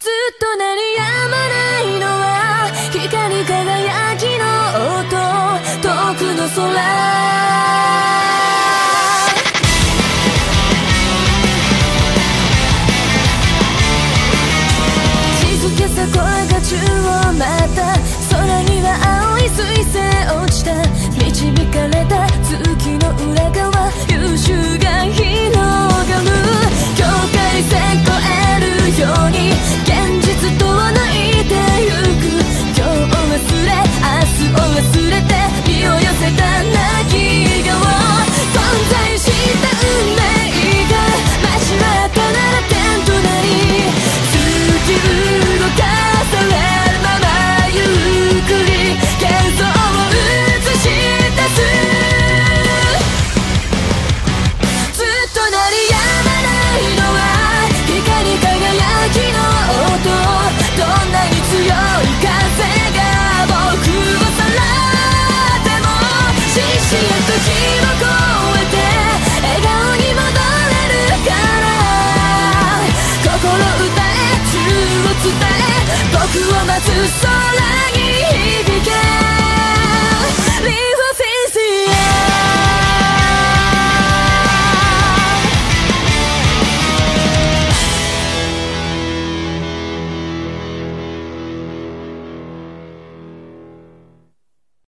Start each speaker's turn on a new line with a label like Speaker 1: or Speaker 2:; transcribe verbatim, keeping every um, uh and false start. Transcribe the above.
Speaker 1: ずっと鳴りやまないのは光り輝きの音、遠くの空。静けさ声が宙を舞った、空には青い彗星落ちた、導かれた月の裏側、優秀が広がる、境界線越えるように現実とは泣いてゆく、今日を忘れ明日を忘れて身を寄せた泣き顔、混在した運命が交わったなら点となり、突き動かされるままゆっくり幻想を映し出す、ずっと鳴りやまないのは光り輝きの音、どんなに強い風が僕をさらっても、獅子や時を越えて笑顔に戻れるから、心歌え、宙を伝え、僕を待つ空に響け。